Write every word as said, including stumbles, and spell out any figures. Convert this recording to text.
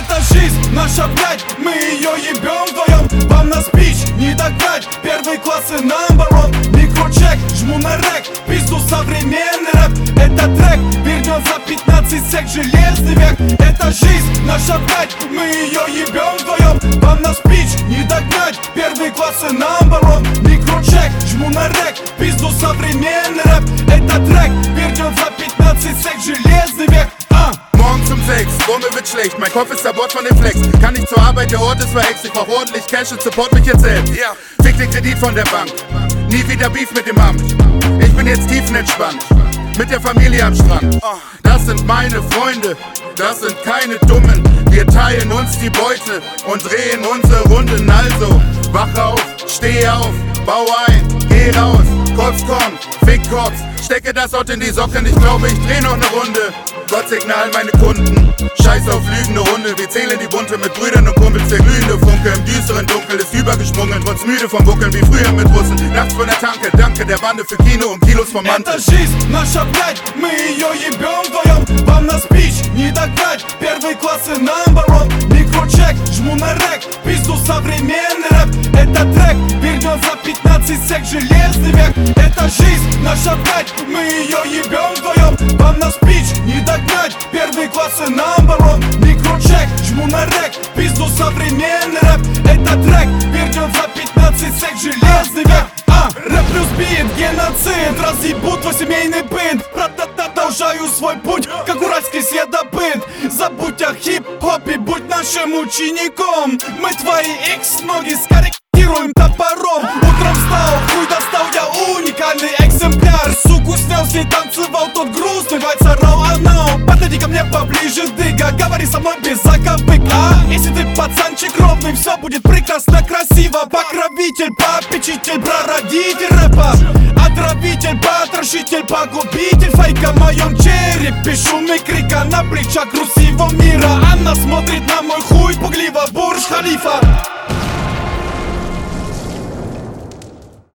Это жизнь наша, блядь, мы ее ебем вдвоем. Вам на спич не догнать, первый класс и number one. Микрочек, жму на рэк, пизду современный рэп. Это трек вернет за пятнадцать сек железный век. Это жизнь наша, блядь, мы ее ебем вдвоем. Вам на спич не догнать, первый класс и number one. Микрочек, жму на рэк, пизду современный рэп. Это трек вернет за пятнадцать сек железный век. А. Morgens um sechs, Wumme wird schlecht, mein Kopf ist erbord von dem Flex. Kann nicht zur Arbeit, der Ort ist verhext. Ich brauch ordentlich Cash und support mich jetzt selbst. Ja. Fick den Kredit von der Bank, nie wieder Beef mit dem Amt. Ich bin jetzt tiefenentspannt, mit der Familie am Strand. Das sind meine Freunde, das sind keine Dummen. Wir teilen uns die Beute und drehen unsere Runden. Also, wach auf, steh auf, bau ein, geh raus. Kops kommt, fick Kops, stecke das Ort in die Socken. Ich glaube, ich dreh noch ne Runde. Gott segne all meine Kunden. Scheiß auf lügende Hunde, wir zählen die Bunte mit Brüdern und Kumpels. Der glühende Funke im düsteren Dunkel ist übergesprungen. Trotz müde vom Buckeln wie früher mit Russen. Nachts von der Tanke, danke der Bande für Kino und Kilos vom Mantel. Это жизнь наша, блядь, мы ее ебем вдвоем. Вам на спич не догнать, первый класс и number one. Микрочек, жму на рэк, пизду современный рэп. Это трек вернет за пятнадцать сек железный век. Это жизнь наша, блядь, мы ее ебем вдвоем. Вам на спич не догнать, первый класс и number one. Микрочек, жму на рэк, пизду современный рэп. Это трек вернет за пятнадцать сек железный век. А, рэп плюс бит, геноцид, разъебут твой семейный быт. Продолжаю свой путь, как уральский следопыт. Забудь о хип-хопе, будь нашим учеником. Мы твои икс-ноги скорректируем топором. Утром встал, хуй достал, я уникальный экземпляр. Суку снял, с ней танцевал тот грустный вальса роу. Подойди ко мне поближе, дыга, говори со мной без заковык. А если ты пацанчик ровный, все будет прекрасно, красиво. Покровитель, попечитель, прародитель рэпа. Отравитель, потрошитель, погубитель фейка в моем черепе. Шум и крика на плечах груз всего мира. Она смотрит на мой хуй пугливо, Бурдж Халифа.